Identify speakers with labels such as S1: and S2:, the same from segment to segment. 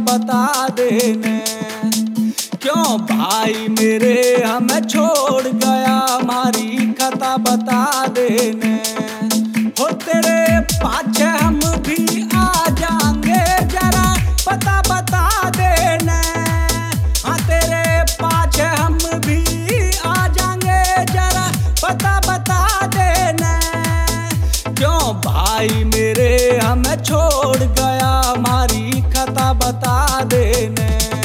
S1: बता देने। क्यों भाई मेरे हमें छोड़ गया, हमारी खता बता देने। हो तेरे पाछे हम भी आ जाएंगे, जरा पता बता देने। हाँ तेरे पाछे हम भी आ जाएंगे, जरा पता बता देने। क्यों भाई मेरे हमें छोड़ गया, हमारी खता बता देने।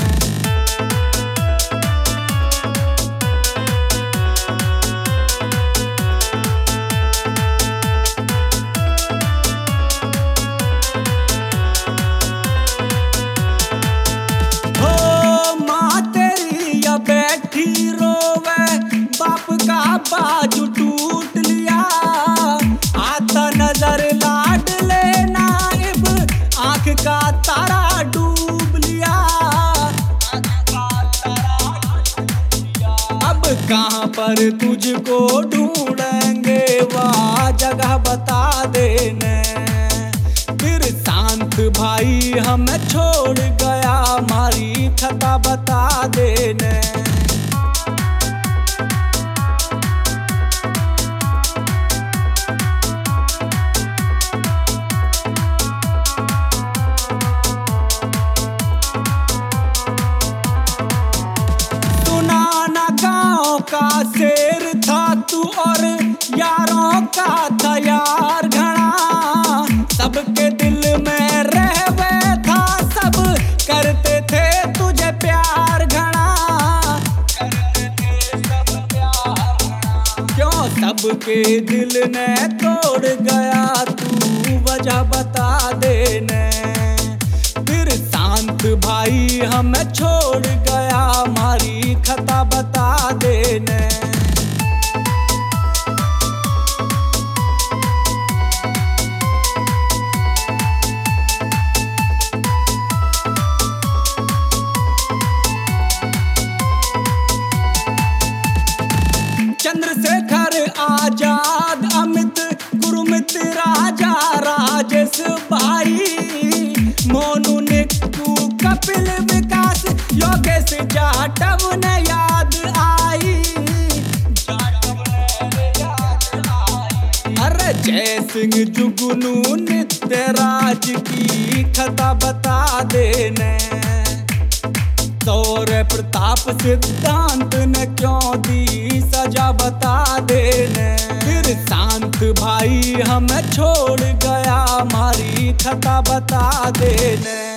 S1: बैठी रोवे बाप का बाजू टूट लिया, आता नजर लाड लेना इब आंख का तारा डूब लिया। अब कहाँ पर तुझको ढूंढेंगे, वह जगह बता देने। फिर शांत भाई हमें छोड़ गया, हमारी खता बता देने। सुनाना गाँव का शेर था तू, और यारों का था यार घड़ा। सबके दिल में रहवे था, सब करते थे तुझे प्यार घड़ा। क्यों सबके दिल ने तोड़ गया, तू वजह बता देने। फिर शांत भाई हमें छोड़ गया, हमारी खता बता देने। चंद्रशेखर आजाद, अमित गुरुमित, राजा राजेश भाई, मोनू निक्कू कपिल विकास, योगेश जाटव ने याद आई। अरे जय सिंह जुगनू नित्य राज की खता बता देने। सौर्य प्रताप सिद्धांत ने क्यों दी सजा बता देने। फिर शांत भाई हमें छोड़ गया, हमारी खता बता देने।